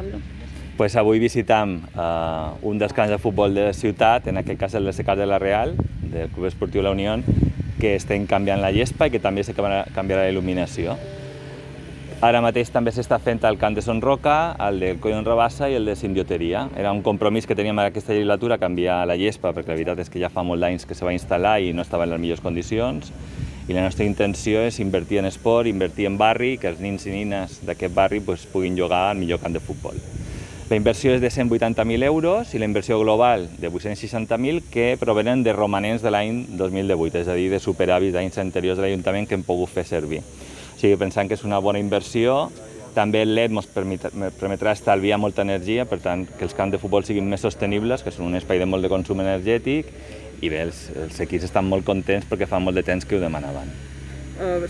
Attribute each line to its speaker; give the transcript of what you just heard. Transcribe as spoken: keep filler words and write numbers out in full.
Speaker 1: Pablo?
Speaker 2: Pues avui visitam uh, un dels camps de futbol de la ciutat, en aquest cas el de Secars de la Real, del Club Esportiu La Unió, que estem canviant la gespa i que també se canviarà la il·luminació. Ara mateix també s'està fent el camp de Son Roca, el del Collón Rabassa i el de Sindioteria. Era un compromís que teníem en aquesta legislatura, canviar la gespa, perquè la veritat és que ja fa molt d'anys que se va instal·lar i no estava en les millors condicions. I la nostra intenció és invertir en esport, invertir en barri, que els nins i nines d'aquest barri pues, puguin jugar al millor camp de futbol. La inversió és de cent vuitanta mil euros i la inversió global de vuit-cents seixanta mil que provenen de romanents de l'any dos mil divuit, és a dir, de superàvits d'anys anteriors de l'Ajuntament que hem pogut fer servir. O sigui, pensant que és una bona inversió, també el L E D ens permetrà estalviar molta energia, per tant, que els camps de futbol siguin més sostenibles, que són un espai de molt de consum energètic, i bé, els, els equips estan molt contents perquè fa molt de temps que ho demanaven.
Speaker 1: Uh,